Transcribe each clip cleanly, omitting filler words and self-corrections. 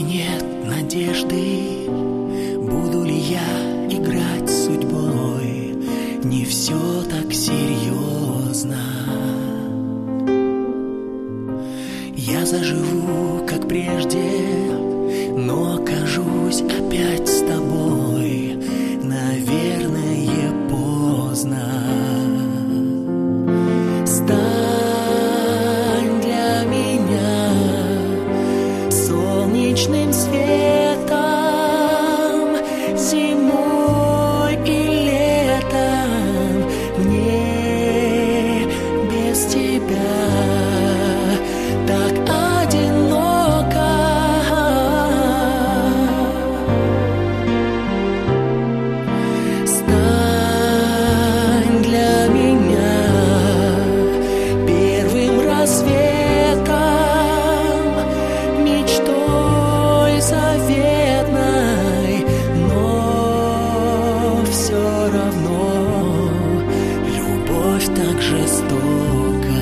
нет надежды, буду ли я играть с судьбой, не все так серьезно. Я заживу, как прежде, но окажусь опять с тобой, наверное, поздно. Стань для меня солнечным светом, зимой и летом. Мне без тебя так одиноко. Стань для меня первым рассветом, мечтой заветной, но все равно любовь так жестока.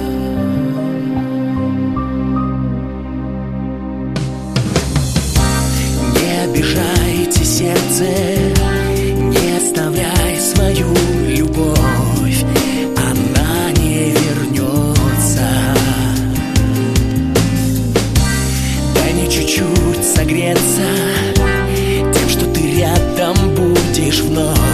Не обижайте сердце, не оставляй свою любовь, она не вернется. Дай мне чуть-чуть согреться тем, что ты рядом будешь вновь.